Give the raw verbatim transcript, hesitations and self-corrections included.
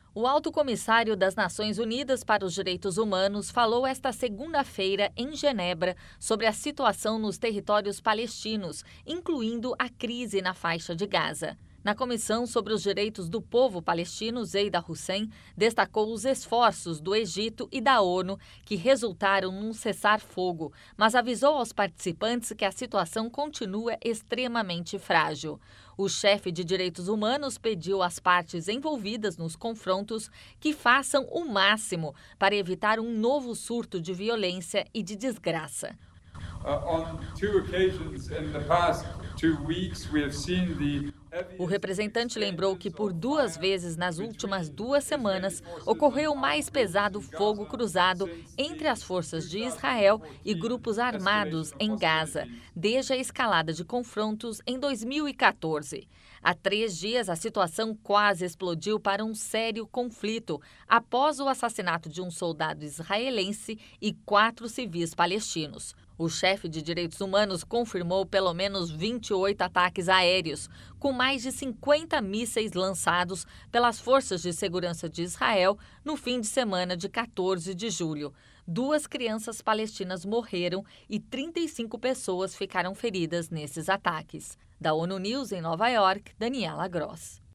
O Alto Comissário das Nações Unidas para os Direitos Humanos falou esta segunda-feira em Genebra sobre a situação nos territórios palestinos, incluindo a crise na faixa de Gaza. Na Comissão sobre os Direitos do Povo Palestino, Zeida Hussein destacou os esforços do Egito e da ONU que resultaram num cessar-fogo, mas avisou aos participantes que a situação continua extremamente frágil. O chefe de direitos humanos pediu às partes envolvidas nos confrontos que façam o máximo para evitar um novo surto de violência e de desgraça. O representante lembrou que por duas vezes nas últimas duas semanas ocorreu o mais pesado fogo cruzado entre as forças de Israel e grupos armados em Gaza, desde a escalada de confrontos em dois mil e quatorze. Há três dias, a situação quase explodiu para um sério conflito após o assassinato de um soldado israelense e quatro civis palestinos. O chefe de direitos humanos confirmou pelo menos vinte e oito ataques aéreos, com mais de cinquenta mísseis lançados pelas forças de segurança de Israel no fim de semana de quatorze de julho. Duas crianças palestinas morreram e trinta e cinco pessoas ficaram feridas nesses ataques. Da ONU News em Nova York, Daniela Gross.